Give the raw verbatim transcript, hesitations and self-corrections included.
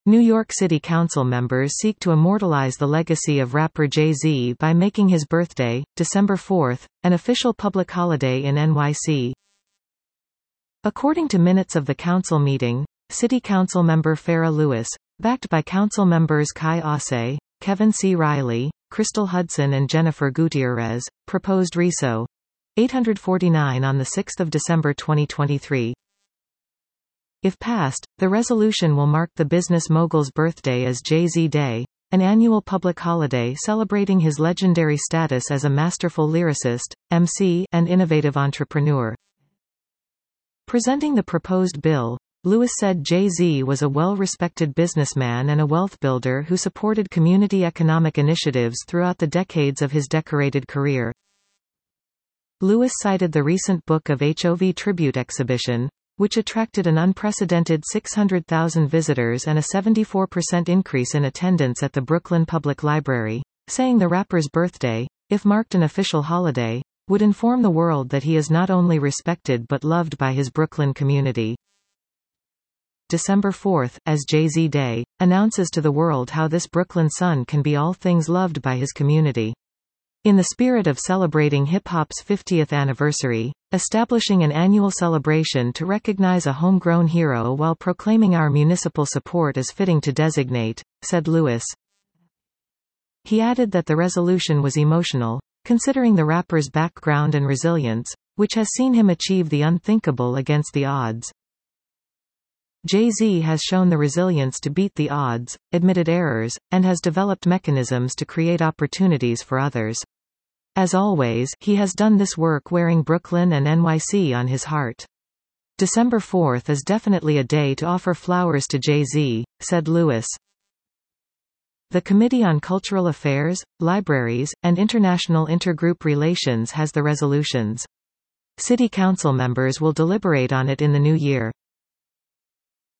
New York City Council members seek to immortalize the legacy of rapper Jay-Z by making his birthday, December fourth, an official public holiday in N Y C. According to minutes of the council meeting, City Council member Farah Lewis, backed by council members Kai Ase, Kevin C. Riley, Crystal Hudson and Jennifer Gutierrez, proposed R E S O. eight forty-nine on the sixth of December twenty twenty-three. If passed, the resolution will mark the business mogul's birthday as Jay-Z Day, an annual public holiday celebrating his legendary status as a masterful lyricist, M C, and innovative entrepreneur. Presenting the proposed bill, Lewis said Jay-Z was a well-respected businessman and a wealth builder who supported community economic initiatives throughout the decades of his decorated career. Lewis cited the recent Book of H O V tribute exhibition, which attracted an unprecedented six hundred thousand visitors and a seventy-four percent increase in attendance at the Brooklyn Public Library, saying the rapper's birthday, if marked an official holiday, would inform the world that he is not only respected but loved by his Brooklyn community. December fourth, as Jay-Z Day, announces to the world how this Brooklyn son can be all things loved by his community. In the spirit of celebrating hip-hop's fiftieth anniversary, establishing an annual celebration to recognize a homegrown hero while proclaiming our municipal support is fitting to designate, said Lewis. He added that the resolution was emotional, considering the rapper's background and resilience, which has seen him achieve the unthinkable against the odds. Jay-Z has shown the resilience to beat the odds, admitted errors, and has developed mechanisms to create opportunities for others. As always, he has done this work wearing Brooklyn and N Y C on his heart. December fourth is definitely a day to offer flowers to Jay-Z, said Lewis. The Committee on Cultural Affairs, Libraries, and International Intergroup Relations has the resolutions. City Council members will deliberate on it in the new year.